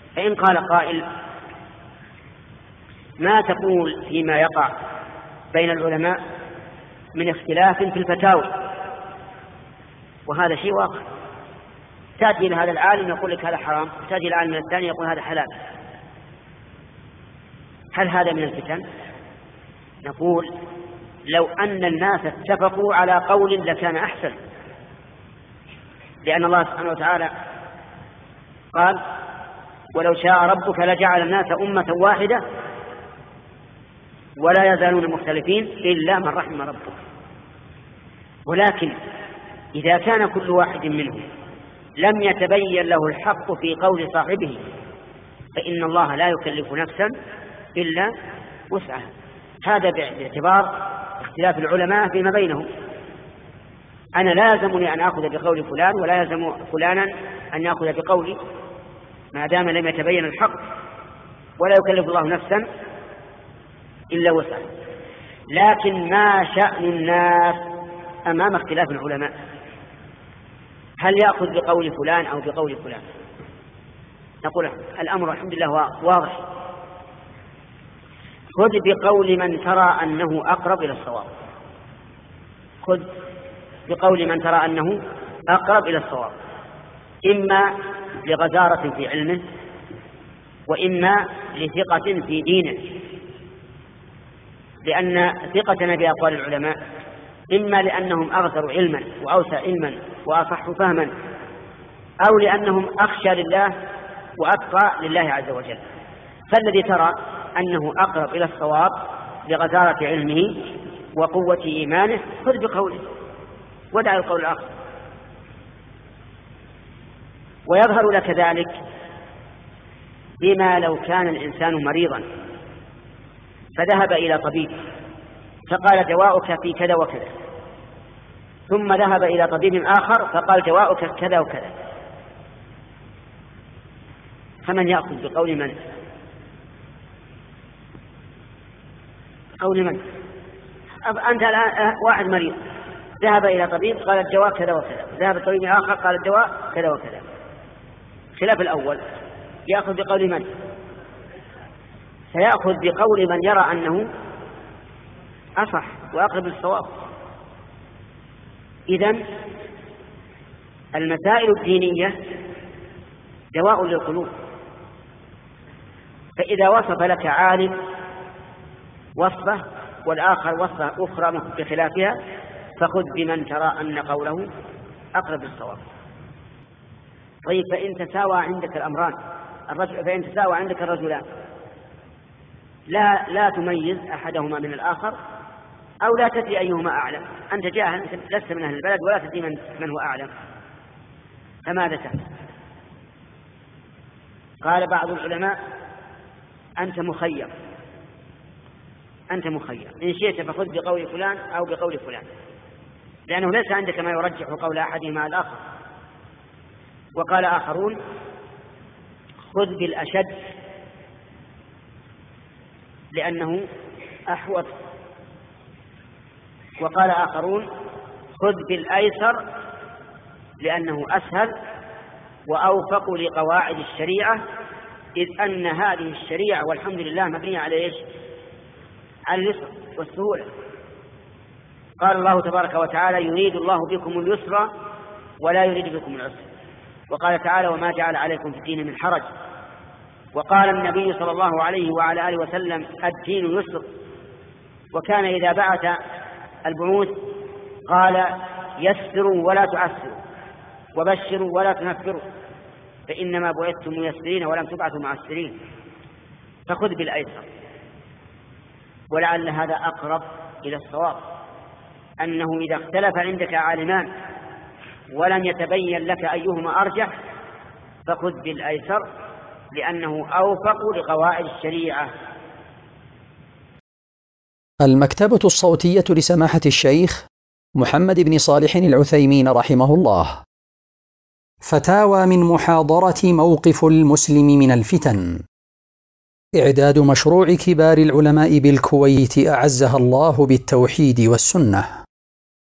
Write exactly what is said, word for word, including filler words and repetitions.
فإن قال قائل: ما تقول فيما يقع بين العلماء من اختلاف في الفتاوى؟ وهذا شيء واقع، تأتي إلى هذا العالم يقول لك هذا حرام، تأتي إلى العالم الثاني يقول هذا حلال، هل هذا من الفتن؟ نقول: لو أن الناس اتفقوا على قول لكان أحسن، لأن الله سبحانه وتعالى قال: ولو شاء ربك لجعل الناس أمة واحدة ولا يزالون مختلفين إلا من رحم ربك. ولكن إذا كان كل واحد منهم لم يتبين له الحق في قول صاحبه فإن الله لا يكلف نفسا إلا وسعها. هذا باعتبار اختلاف العلماء فيما بينهم. أنا لازمني أن أخذ بقول فلان ولا يلزم فلانا أن يأخذ بقولي ما دام لم يتبين الحق، ولا يكلف الله نفسا إلا وسعها. لكن ما شأن الناس أمام اختلاف العلماء؟ هل يأخذ بقول فلان أو بقول فلان؟ نقول الأمر الحمد لله واضح: خذ بقول من ترى أنه أقرب إلى الصواب، خذ بقول من ترى أنه أقرب إلى الصواب، إما لغزارة في علمه وإما لثقة في دينه، لأن ثقتنا بأقوال العلماء إما لأنهم أغزر علما وأوسع علما وأصح فهما، أو لأنهم أخشى لله وأتقى لله عز وجل. فالذي ترى أنه أقرب إلى الصواب لغزارة علمه وقوة إيمانه خذ بقوله ودع القول الآخر. ويظهر لك ذلك بما لو كان الإنسان مريضا فذهب إلى طبيب فقال دواؤك في كذا وكذا، ثم ذهب إلى طبيب آخر فقال دواؤك كذا وكذا، فمن يأخذ بقول من؟ قول من؟ أنت الآن واحد مريض ذهب إلى طبيب قال الدواء كذا وكذا، ذهب الطبيب آخر قال الدواء كذا وكذا، خلاف الأول. يأخذ بقول من؟ سيأخذ بقول من يرى أنه أصح وأقرب للصواب. إذن المسائل الدينية دواء للقلوب، فإذا وصف لك عالم وصفه والآخر وصفه أخرى بخلافها فخذ بمن ترى أن قوله أقرب للصواب. طيب فإن تساوى عندك الأمران الرجل فإن تساوى عندك الرجلان لا لا تميز أحدهما من الآخر أو لا تدري أيهما أعلم، أنت جاهل لست من أهل البلد ولا تدري من, من هو أعلم، فماذا تفعل؟ قال بعض العلماء أنت مخير، أنت مخير إن شئت فخذ بقول فلان أو بقول فلان، لأنه ليس عندك ما يرجح قول أحدهما الآخر. وقال آخرون خذ بالأشد لأنه أحوط، وقال آخرون خذ بالأيسر لأنه أسهل وأوفق لقواعد الشريعة، إذ أن هذه الشريعة والحمد لله مبنية على إيش؟ على اليسر والسهولة. قال الله تبارك وتعالى يريد الله بكم اليسر ولا يريد بكم العسر، وقال تعالى وما جعل عليكم في الدين من حرج، وقال النبي صلى الله عليه وعلى آله وسلم الدين يسر، وكان إذا بعث البعوث قال يسروا ولا تعسروا وبشروا ولا تنفروا فإنما بعثتم ميسرين ولم تبعثوا معسرين. فخذ بالأيسر، ولعل هذا أقرب إلى الصواب، أنه إذا اختلف عندك عالمان ولم يتبين لك أيهما أرجح فخذ بالأيسر لأنه أوفق لقواعد الشريعة. المكتبة الصوتية لسماحة الشيخ محمد بن صالح العثيمين رحمه الله. فتاوى من محاضرة موقف المسلم من الفتن. إعداد مشروع كبار العلماء بالكويت أعزها الله بالتوحيد والسنة.